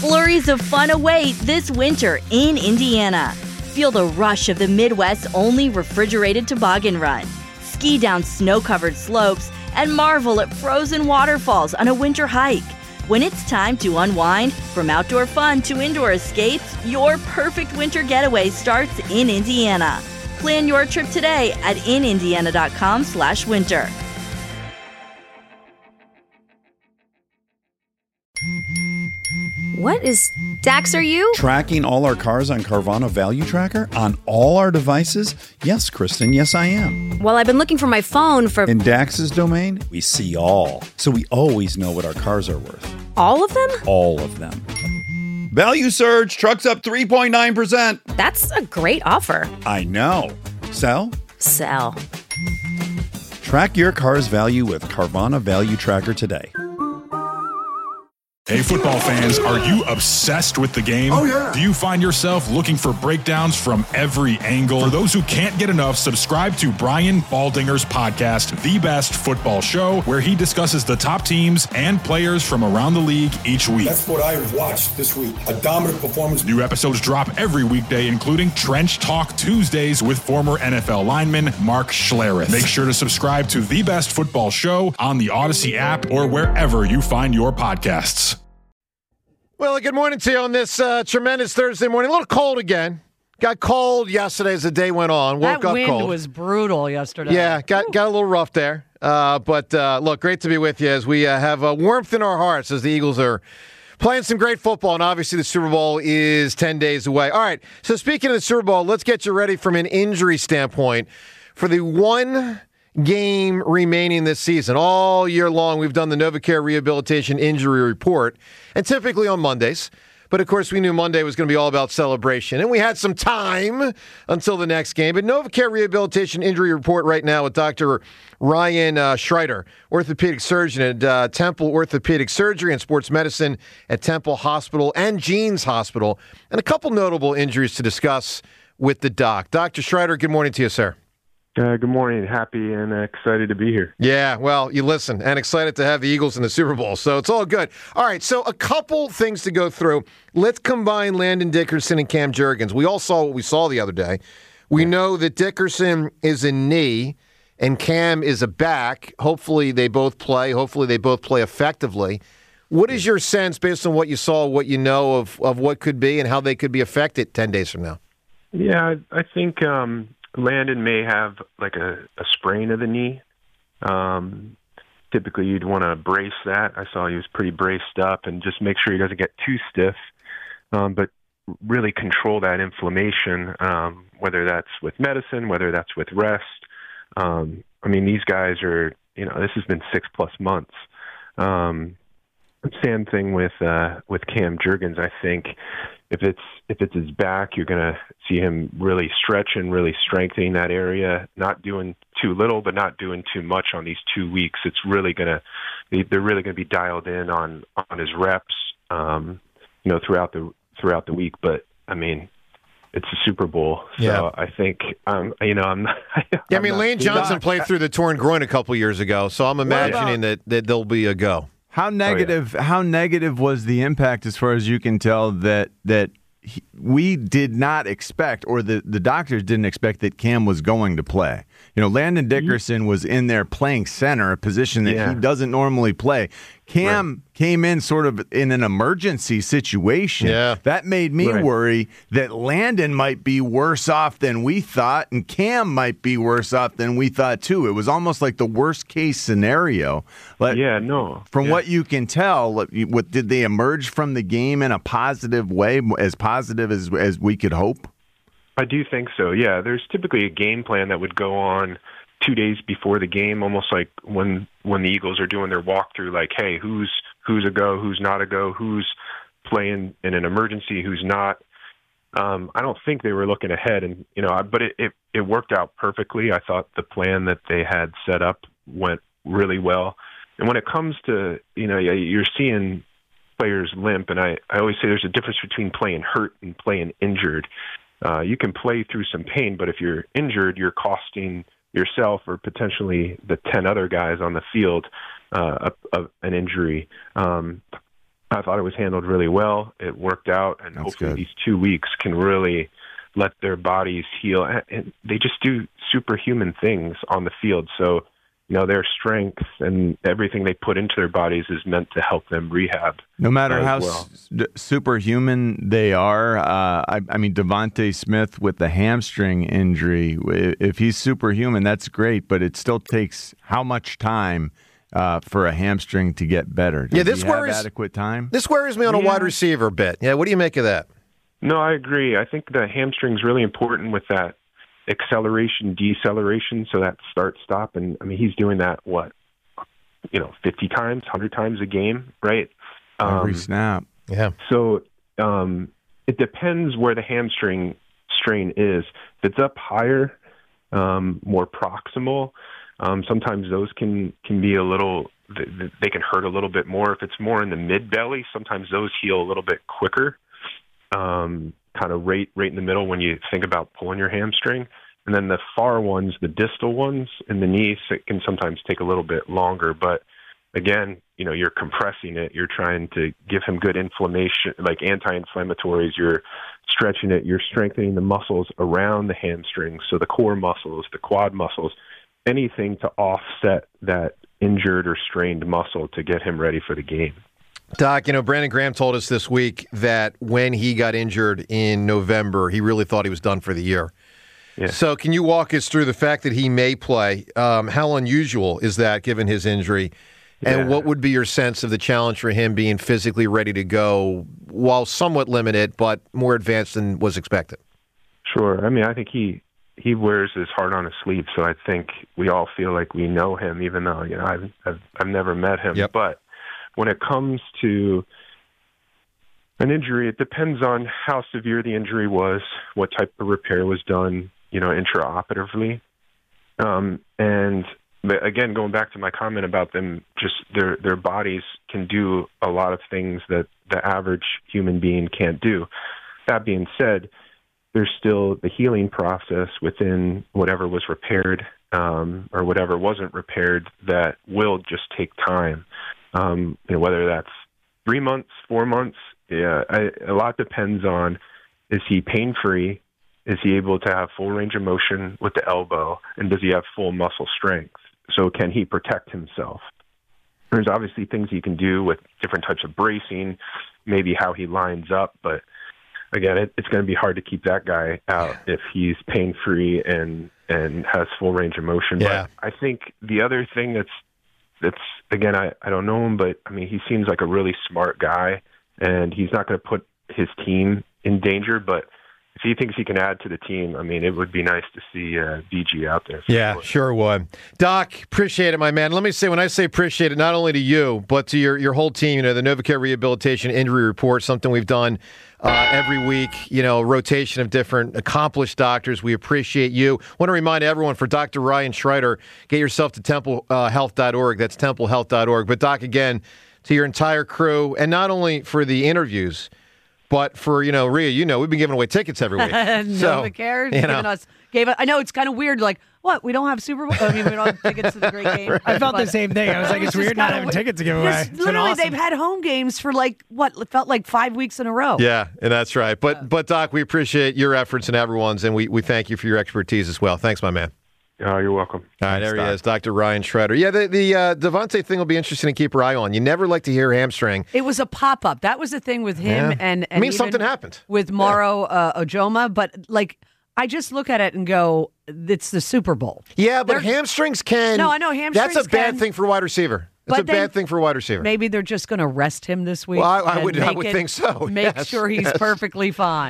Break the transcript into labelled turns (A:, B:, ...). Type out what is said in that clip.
A: Flurries of fun await this winter in Indiana. Feel the rush of the Midwest's only refrigerated toboggan run. Ski down snow-covered slopes and marvel at frozen waterfalls on a winter hike. When it's time to unwind, from outdoor fun to indoor escapes, your perfect winter getaway starts in Indiana. Plan your trip today at inindiana.com/winter.
B: What is Dax, are you?
C: Tracking all our cars on Carvana Value Tracker on all our devices? Yes, Kristen, yes I am.
B: Well, I've been looking for my phone for...
C: In Dax's domain, we see all. So we always know what our cars are worth.
B: All of them?
C: All of them. Value surge, trucks up 3.9%.
B: That's a great offer.
C: I know. Sell?
B: Sell.
C: Track your car's value with Carvana Value Tracker today.
D: Hey, football fans, are you obsessed with the game?
E: Oh, yeah.
D: Do you find yourself looking for breakdowns from every angle? For those who can't get enough, subscribe to Brian Baldinger's podcast, The Best Football Show, where he discusses the top teams and players from around the league each week.
E: That's what I watched this week. A dominant performance.
D: New episodes drop every weekday, including Trench Talk Tuesdays with former NFL lineman Mark Schlereth. Make sure to subscribe to The Best Football Show on the Odyssey app or wherever you find your podcasts.
F: Well, good morning to you on this tremendous Thursday morning. A little cold again. Got cold yesterday as the day went on. Woke
G: that
F: up
G: wind
F: cold.
G: was brutal yesterday.
F: Yeah, got a little rough there. But look, great to be with you as we have warmth in our hearts as the Eagles are playing some great football. And obviously the Super Bowl is 10 days away. All right, so speaking of the Super Bowl, let's get you ready from an injury standpoint for the one game remaining this season. All year long, we've done the NovaCare Rehabilitation Injury Report, and typically on Mondays. But, of course, we knew Monday was going to be all about celebration, and we had some time until the next game. But NovaCare Rehabilitation Injury Report right now with Dr. Ryan Schreider, orthopedic surgeon at Temple Orthopedic Surgery and Sports Medicine at Temple Hospital and Jeans Hospital, and a couple notable injuries to discuss with the doc. Dr. Schreider, good morning to you, sir.
H: Good morning. Happy and excited to be here.
F: Yeah, well, you listen, and excited to have the Eagles in the Super Bowl, so it's all good. All right, so a couple things to go through. Let's combine Landon Dickerson and Cam Jurgens. We all saw what we saw the other day. We know that Dickerson is a knee and Cam is a back. Hopefully they both play. Hopefully they both play effectively. What is your sense, based on what you saw, what you know of what could be and how they could be affected 10 days from now?
H: Yeah, I think Landon may have like a sprain of the knee. Typically, you'd want to brace that. I saw he was pretty braced up and just make sure he doesn't get too stiff, but really control that inflammation, whether that's with medicine, whether that's with rest. I mean, these guys are, this has been 6+ months. Same thing with Cam Jurgens. I think if it's his back, you're going to see him really stretching, really strengthening that area, not doing too little, but not doing too much on these 2 weeks. It's really they're really going to be dialed in on his reps, throughout the week. But I mean, it's a Super Bowl, so yeah. I think I'm.
F: I mean, Lane Johnson played through the torn groin a couple years ago, so I'm imagining that there'll be a go.
I: How negative was the impact, as far as you can tell, that we did not expect, or the doctors didn't expect, that Cam was going to play? Landon Dickerson was in there playing center, a position that he doesn't normally play. Cam came in sort of in an emergency situation.
F: Yeah.
I: That made me worry that Landon might be worse off than we thought, and Cam might be worse off than we thought, too. It was almost like the worst-case scenario. From what you can tell, did they emerge from the game in a positive way, as positive as we could hope?
H: I do think so, yeah. There's typically a game plan that would go on 2 days before the game, almost like when the Eagles are doing their walkthrough, like, hey, who's a go, who's not a go, who's playing in an emergency, who's not. I don't think they were looking ahead, and but it worked out perfectly. I thought the plan that they had set up went really well. And when it comes to, you're seeing players limp, and I always say there's a difference between playing hurt and playing injured. You can play through some pain, but if you're injured, you're costing yourself or potentially the 10 other guys on the field an injury. I thought it was handled really well. It worked out, and hopefully these 2 weeks can really let their bodies heal. And they just do superhuman things on the field. So, their strength and everything they put into their bodies is meant to help them rehab.
I: No matter how superhuman they are, I mean, Devontae Smith with the hamstring injury, if he's superhuman, that's great, but it still takes how much time for a hamstring to get better? Does
F: this
I: he have
F: worries
I: adequate time?
F: This worries me on a wide receiver bit. Yeah, what do you make of that?
H: No, I agree. I think the hamstring's really important with that acceleration, deceleration, so that start-stop. And, I mean, he's doing that, 50 times, 100 times a game, right?
I: Every snap.
F: Yeah.
H: So it depends where the hamstring strain is. If it's up higher, more proximal, sometimes those can be a little, they can hurt a little bit more. If it's more in the mid-belly, sometimes those heal a little bit quicker. Kind of right in the middle when you think about pulling your hamstring. And then the far ones, the distal ones in the knees, it can sometimes take a little bit longer. But again, you're compressing it. You're trying to give him good inflammation, like anti-inflammatories. You're stretching it. You're strengthening the muscles around the hamstrings. So the core muscles, the quad muscles, anything to offset that injured or strained muscle to get him ready for the game.
F: Doc, Brandon Graham told us this week that when he got injured in November, he really thought he was done for the year.
H: Yeah.
F: So can you walk us through the fact that he may play? How unusual is that given his injury? And what would be your sense of the challenge for him being physically ready to go while somewhat limited, but more advanced than was expected?
H: Sure. I mean, I think he wears his heart on his sleeve, so I think we all feel like we know him, even though, I've never met him.
F: Yep.
H: But when it comes to an injury, it depends on how severe the injury was, what type of repair was done, intraoperatively. And again, going back to my comment about them, just their bodies can do a lot of things that the average human being can't do. That being said, there's still the healing process within whatever was repaired or whatever wasn't repaired that will just take time. Whether that's 3 months, 4 months, a lot depends on, is he pain-free? Is he able to have full range of motion with the elbow? And does he have full muscle strength? So can he protect himself? There's obviously things you can do with different types of bracing, maybe how he lines up. But again, it's going to be hard to keep that guy out if he's pain-free and has full range of motion.
F: Yeah.
H: But I think the other thing that's again, I don't know him, but I mean, he seems like a really smart guy, and he's not going to put his team in danger. But if he thinks he can add to the team, I mean, it would be nice to see VG out there.
F: Yeah, sure would. Doc, appreciate it, my man. Let me say, when I say appreciate it, not only to you, but to your whole team, the NovaCare Rehabilitation Injury Report, something we've done every week, a rotation of different accomplished doctors. We appreciate you. Want to remind everyone, for Dr. Ryan Schreider, get yourself to templehealth.org. That's templehealth.org. But Doc, again, to your entire crew, and not only for the interviews, but for, Rhea, we've been giving away tickets every week.
G: NovaCare gave us. I know it's kind of weird. Like, what? We don't have Super Bowl. I mean, we don't have tickets to the great game.
J: I felt the same thing. I was like, it's weird not having tickets to give away.
G: Literally,
J: awesome.
G: they've had home games for it felt like 5 weeks in a row.
F: Yeah, and that's right. But Doc, we appreciate your efforts and everyone's, and we thank you for your expertise as well. Thanks, my man.
H: You're welcome.
F: All right, there he is, Dr. Ryan Schreider. Yeah, the Devontae thing will be interesting to keep your eye on. You never like to hear hamstring.
G: It was a pop-up. That was the thing with him, and
F: I mean, something happened
G: with Moro Ojoma. But I just look at it and go, it's the Super Bowl.
F: Yeah, but hamstrings can.
G: No, I know hamstrings.
F: That's a bad thing for a wide receiver. It's a bad thing for a wide receiver.
G: Maybe they're just going to rest him this week.
F: Well, I would think so.
G: Make sure he's perfectly fine.